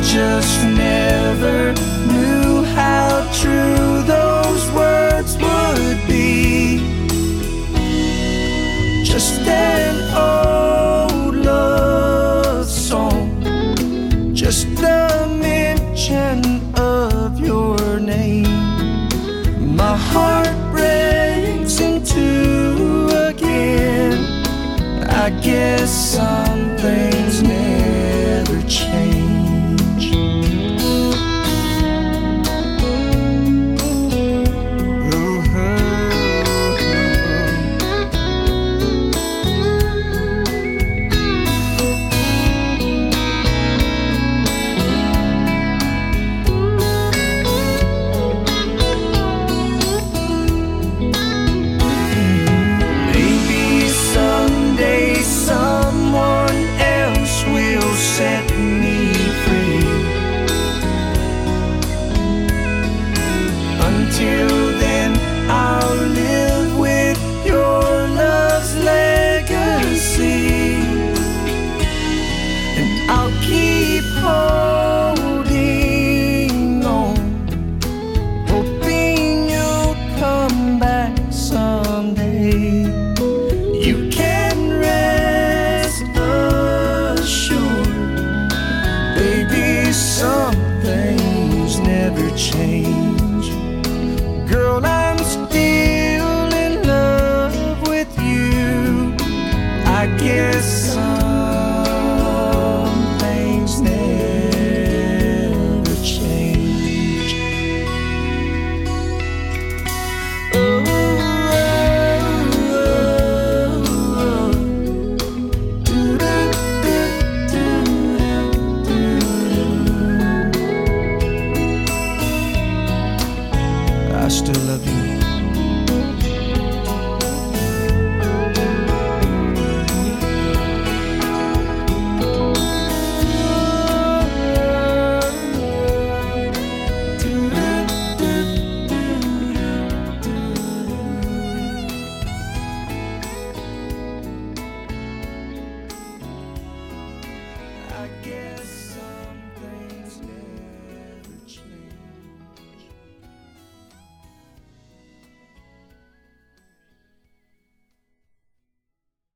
just never knew how true those words would be. Just an old love song, just the mention of your name. My heart breaks in two again. I guess some things never change. Set me free. Until then, I'll live with your love's legacy, and I'll keep holding on, hoping you'll come back someday. You can rest assured, baby, some things never change. Girl, I'm still in love with you. I guess some things never change. Oh, I still love you. I guess